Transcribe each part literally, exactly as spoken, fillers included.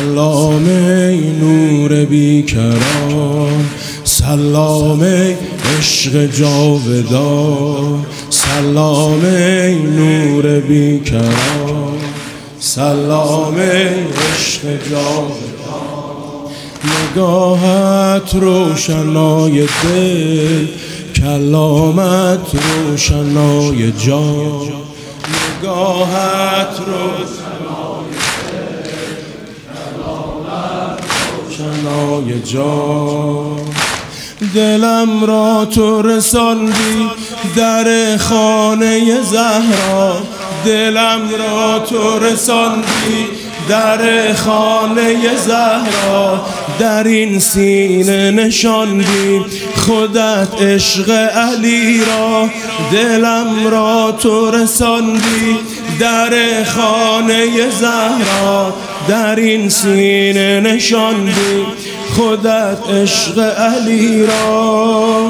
سلام ای نور بیکران، سلام ای عشق جاودان، سلام ای نور بیکران، سلام ای عشق جاودان. نگاهت روشنای دل، کلامت روشنای جان، نگاهت روشنای دل، کلامت روشنای جان. دلم را تو رساندی در خانه زهرا، دلم را تو رساندی در خانه زهرا، در این سینه نشاندی خودت عشق علی را، دلم را تو رساندی در خانه زهرا، در این سینه نشاندی خودت عشق علی را.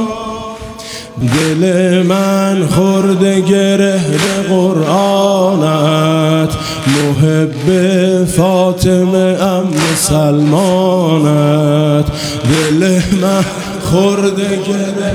دل من خورده گره به قرآنت، محب فاطمه ام سلمانت، دل من خورده گره به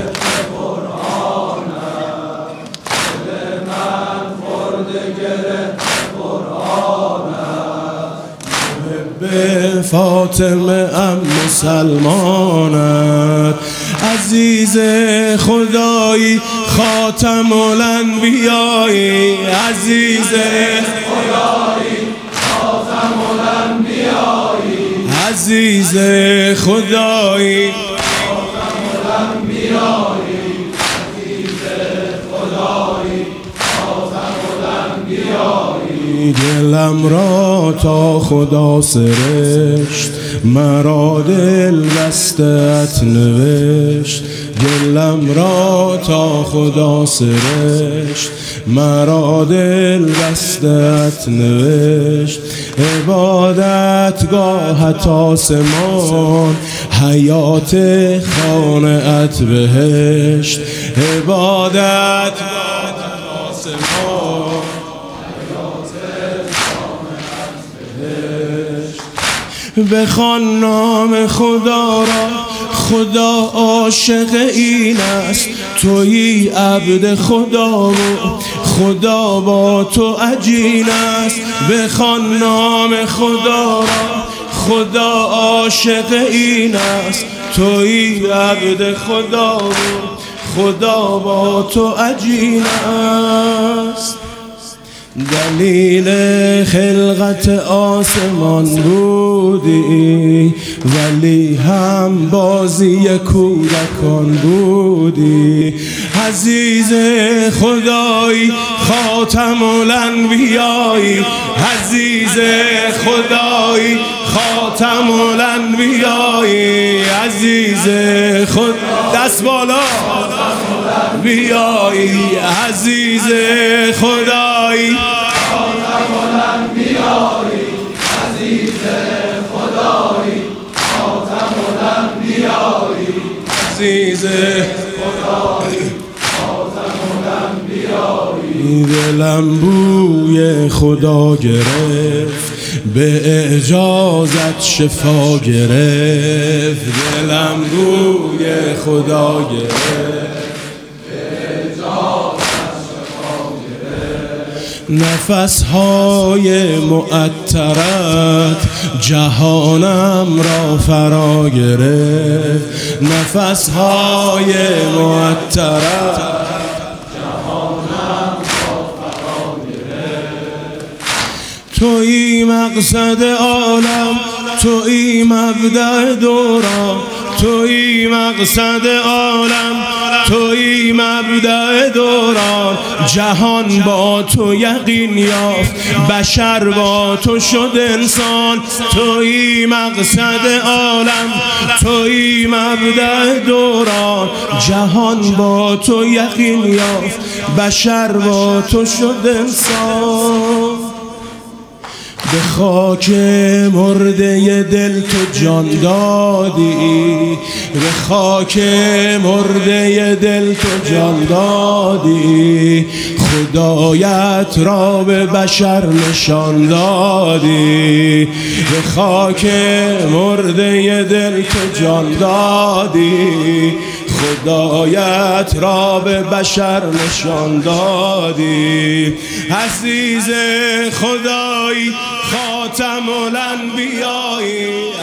قرآنت، دل من خورده گره به قرآنت، محب فاطمه ام سلمانت. عزیز خدایی خاتم الانبیایی، عزیز خدایی خاتم الانبیایی، عزیز خدایی خاتم الانبیایی، عزیز خدایی خاتم الانبیایی. دلم را تا خدا سرشت، مرا دل بسته‌ات نوشت، دلم را تا خدا سرشت، مرا دل بسته‌ات نوشت. عبادتگاهت آسمان، حیات خانه‌ات بهشت، عبادتگاهت آسمان، بخوان نام خدا را، خدا عاشق این است، تویی عبد خدا و خدا با تو عجین است. بخوان نام خدا را، خدا عاشق این است، تویی عبد خدا و خدا با تو عجین است. دلیل خلقت آسمان بودی، ولی هم بازی کودکان بودی. عزیز خدایی خاتم الانبیایی، عزیز خدایی خاتم الانبیایی، عزیز خود دست بالا بیایی، عزیز خدایی خاتم الانبیایی، عزیز خدایی خاتم الانبیایی، عزیز خدایی خاتم الانبیایی. دلم بوی خدا گرفت، به اعجازت شفا گرفت، دلم بوی خدا گرفت، نفسهای معطرت جهانم را فرا گرفت، نفسهای معطرت جهانم را فرا گرفت. تویی مقصد عالم، تویی مبدأ دوران، تویی مقصد عالم، تویی مبدأ دوران. جهان با تو یقین یافت، بشر با تو شد انسان. تویی مقصد عالم، تویی مبدأ دوران. جهان با تو یقین یافت، بشر با تو شد انسان. به خاک مرده دل تو جان دادی، به خاک مرده دل تو جان دادی، خدایت را به بشر نشان دادی، به خاک مرده دل تو جان دادی، خدایت را به بشر نشان دادی. عزیز خدایی خاتم الانبیایی،